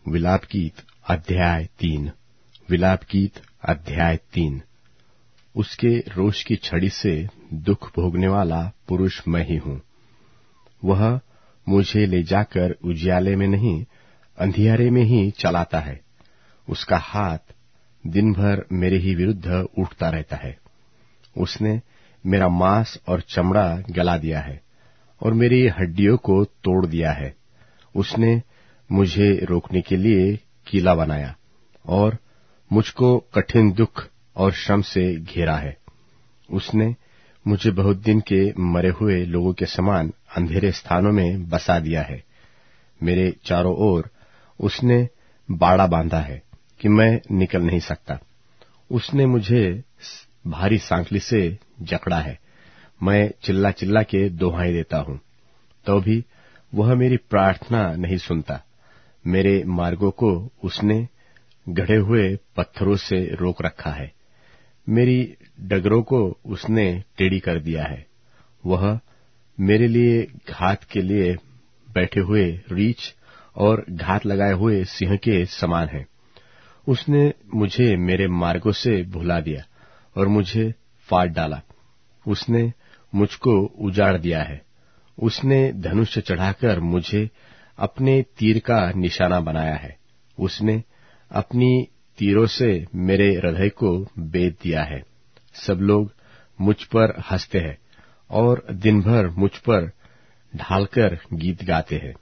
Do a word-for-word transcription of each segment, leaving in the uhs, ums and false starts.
विलाप गीत अध्याय तीन। विलाप गीत अध्याय तीन। उसके रोष की छड़ी से दुख भोगने वाला पुरुष मैं ही हूँ। वह मुझे ले जाकर उजियाले में नहीं, अंधियारे में ही चलाता है। उसका हाथ दिन भर मेरे ही विरुद्ध उठता रहता है। उसने मेरा मांस और चमड़ा गला दिया है और मेरी हड्डियों को तोड़ दिया है। उसने मुझे रोकने के लिए कीला बनाया और मुझको कठिन दुख और श्रम से घेरा है। उसने मुझे बहुत दिन के मरे हुए लोगों के समान अंधेरे स्थानों में बसा दिया है। मेरे चारों ओर उसने बाड़ा बांधा है कि मैं निकल नहीं सकता। उसने मुझे भारी सांकली से जकड़ा है। मैं चिल्ला चिल्ला के दोहाई देता हूँ, तो भी वह मेरी प्रार्थना नहीं सुनता। मेरे मार्गों को उसने गढ़े हुए पत्थरों से रोक रखा है। मेरी डगरों को उसने टेढ़ी कर दिया है। वह मेरे लिए घात के लिए बैठे हुए रीछ और घात लगाए हुए सिंह के समान है। उसने मुझे मेरे मार्गों से भुला दिया और मुझे फाड़ डाला। उसने मुझको उजाड़ दिया है। उसने धनुष चढ़ाकर मुझे अपने तीर का निशाना बनाया है। उसने अपनी तीरों से मेरे हृदय को बेध दिया है। सब लोग मुझ पर हंसते हैं और दिन भर मुझ पर ढालकर गीत गाते हैं।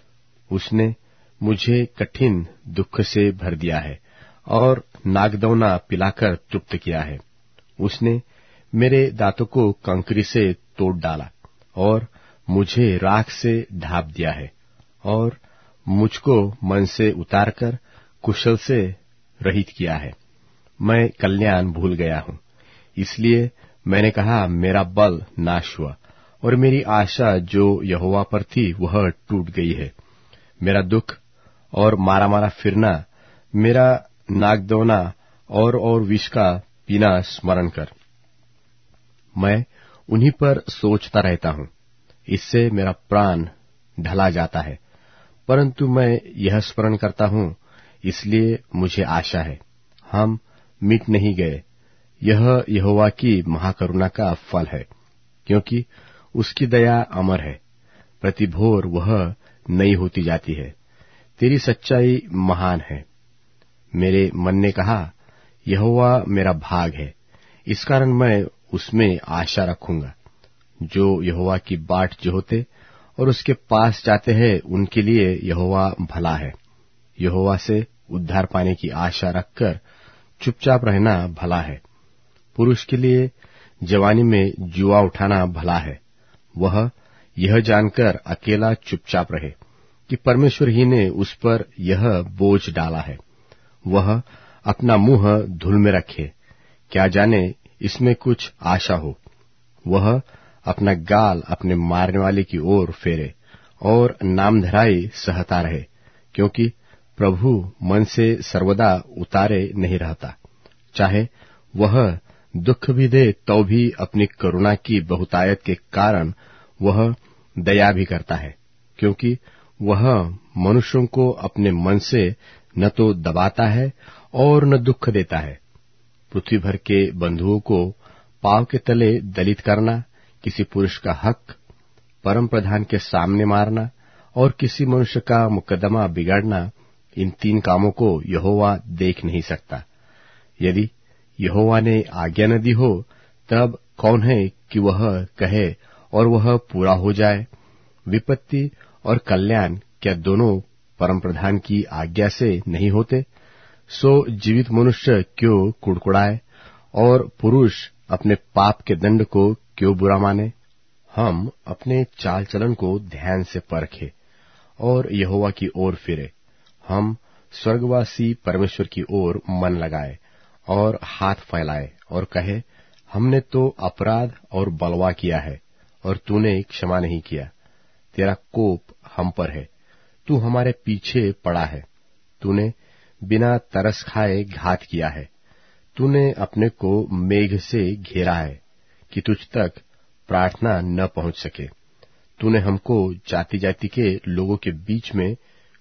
उसने मुझे कठिन दुख से भर दिया है और नागदौना पिलाकर तृप्त किया है। उसने मेरे दांतों को कंकरी से तोड़ डाला और मुझे राख से ढाप दिया है और मुझको मन से उतारकर कुशल से रहित किया है। मैं कल्याण भूल गया हूँ, इसलिए मैंने कहा मेरा बल नाश हुआ और मेरी आशा जो यहोवा पर थी वह टूट गई है। मेरा दुख और मारा मारा फिरना, मेरा नागदौना और और विष का पीना स्मरण कर। मैं उन्हीं पर सोचता रहता हूँ। इससे मेरा प्राण ढला जाता है, परंतु मैं यह स्मरण करता हूँ, इसलिए मुझे आशा है। हम मिट नहीं गए। यह यहोवा की महाकरुणा का फल है, क्योंकि उसकी दया अमर है। प्रति भोर वह नई होती जाती है। तेरी सच्चाई महान है। मेरे मन ने कहा, यहोवा मेरा भाग है, इस कारण मैं उसमें आशा रखूंगा। जो यहोवा की बाट जोहते और उसके पास जाते हैं, उनके लिए यहोवा भला है। यहोवा से उद्धार पाने की आशा रखकर चुपचाप रहना भला है। पुरुष के लिए जवानी में जुआ उठाना भला है। वह यह जानकर अकेला चुपचाप रहे कि परमेश्वर ही ने उस पर यह बोझ डाला है। वह अपना मुंह धूल में रखे, क्या जाने इसमें कुछ आशा हो। वह अपना गाल अपने मारने वाले की ओर फेरे और नामधराई सहता रहे, क्योंकि प्रभु मन से सर्वदा उतारे नहीं रहता। चाहे वह दुख भी दे तो भी अपनी करुणा की बहुतायत के कारण वह दया भी करता है, क्योंकि वह मनुष्यों को अपने मन से न तो दबाता है और न दुख देता है। पृथ्वी भर के बंधुओं को पांव के तले दलित करना, किसी पुरुष का हक परम प्रधान के सामने मारना और किसी मनुष्य का मुकदमा बिगाड़ना, इन तीन कामों को यहोवा देख नहीं सकता। यदि यहोवा ने आज्ञा न दी हो, तब कौन है कि वह कहे और वह पूरा हो जाए। विपत्ति और कल्याण क्या दोनों परम प्रधान की आज्ञा से नहीं होते? सो जीवित मनुष्य क्यों कुड़कुड़ाए और पुरुष अपने पाप के दंड को क्यों बुरा माने? हम अपने चाल चलन को ध्यान से परखें और यहोवा की ओर फिरे। हम स्वर्गवासी परमेश्वर की ओर मन लगाए और हाथ फैलाए और कहे, हमने तो अपराध और बलवा किया है और तूने क्षमा नहीं किया। तेरा कोप हम पर है, तू हमारे पीछे पड़ा है। तूने बिना तरस खाए घात किया है। तूने अपने को मेघ से घेरा है कि तुझ तक प्रार्थना न पहुंच सके। तूने हमको जाति जाति के लोगों के बीच में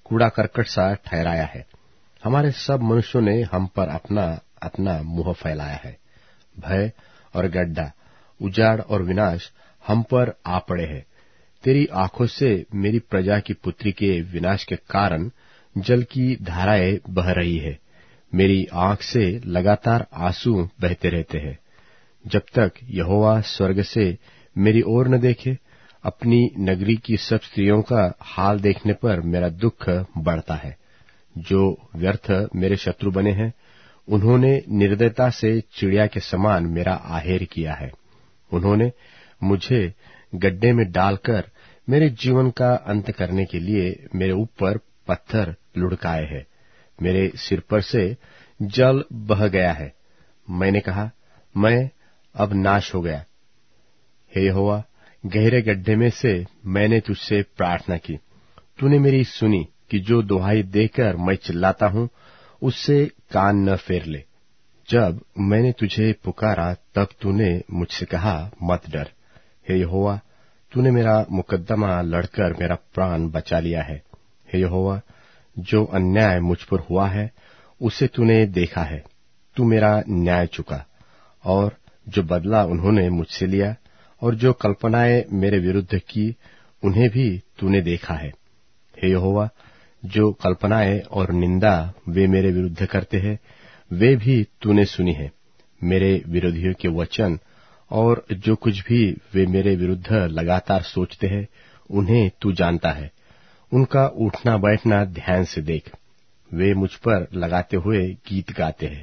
कूड़ा करकट सा ठहराया है। हमारे सब मनुष्यों ने हम पर अपना अपना मुंह फैलाया है। भय और गड्ढा, उजाड़ और विनाश हम पर आ पड़े हैं। तेरी आंखों से मेरी प्रजा की पुत्री के विनाश के कारण जल की धाराएं बह रही है। मेरी आंख से लगातार आंसू बहते रहते हैं, जब तक यहोवा स्वर्ग से मेरी ओर न देखे। अपनी नगरी की सब स्त्रियों का हाल देखने पर मेरा दुख बढ़ता है। जो व्यर्थ मेरे शत्रु बने हैं, उन्होंने निर्दयता से चिड़िया के समान मेरा आहेर किया है। उन्होंने मुझे गड्ढे में डालकर मेरे जीवन का अंत करने के लिए मेरे ऊपर पत्थर लुढ़काए हैं। मेरे सिर पर से जल बह गया है। मैंने कहा, मैं अब नाश हो गया। हे यहोवा, गहरे गड्ढे में से मैंने तुझसे प्रार्थना की। तूने मेरी सुनी कि जो दुहाई देकर मैं चिल्लाता हूं, उससे कान न फेर ले। जब मैंने तुझे पुकारा तब तूने मुझसे कहा, मत डर। हे यहोवा, तूने मेरा मुकद्दमा लड़कर मेरा प्राण बचा लिया है। हे यहोवा, जो अन्याय मुझ पर हुआ है उसे तूने देखा है। तू मेरा न्याय चुका, और जो बदला उन्होंने मुझसे लिया और जो कल्पनाएं मेरे विरुद्ध की, उन्हें भी तूने देखा है। हे यहोवा, जो कल्पनाएं और निंदा वे मेरे विरुद्ध करते हैं, वे भी तूने सुनी है। मेरे विरोधियों के वचन और जो कुछ भी वे मेरे विरुद्ध लगातार सोचते हैं, उन्हें तू जानता है। उनका उठना बैठना ध्यान से देख। वे मुझ पर लगाते हुए गीत गाते हैं।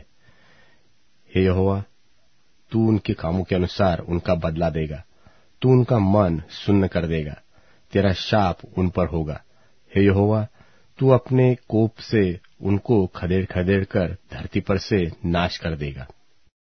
हे यहोवा, तू उनके कामों के अनुसार उनका बदला देगा। तू उनका मन सुन्न कर देगा। तेरा शाप उन पर होगा। हे यहोवा, तू अपने कोप से उनको खदेड़ खदेड़ कर धरती पर से नाश कर देगा।